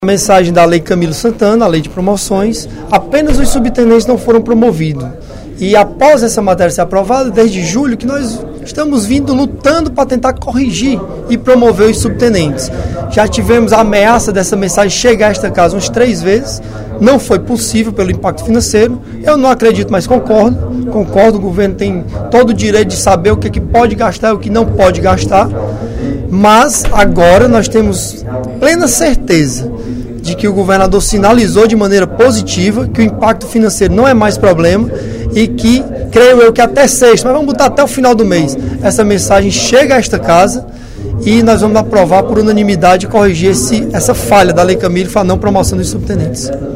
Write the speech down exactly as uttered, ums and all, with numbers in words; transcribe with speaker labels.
Speaker 1: A mensagem da Lei Camilo Santana, a Lei de Promoções, apenas os subtenentes não foram promovidos. E após essa matéria ser aprovada, desde julho, que nós estamos vindo lutando para tentar corrigir e promover os subtenentes. Já tivemos a ameaça dessa mensagem chegar a esta casa umas três vezes, não foi possível pelo impacto financeiro. Eu não acredito, mas concordo, concordo, o governo tem todo o direito de saber o que, é que pode gastar e o que não pode gastar, mas agora nós temos plena certeza de que o governador sinalizou de maneira positiva que o impacto financeiro não é mais problema e que, creio eu, que até sexta, mas vamos botar até o final do mês, essa mensagem chega a esta casa e nós vamos aprovar por unanimidade e corrigir esse, essa falha da Lei Camilo para a não promoção dos subtenentes.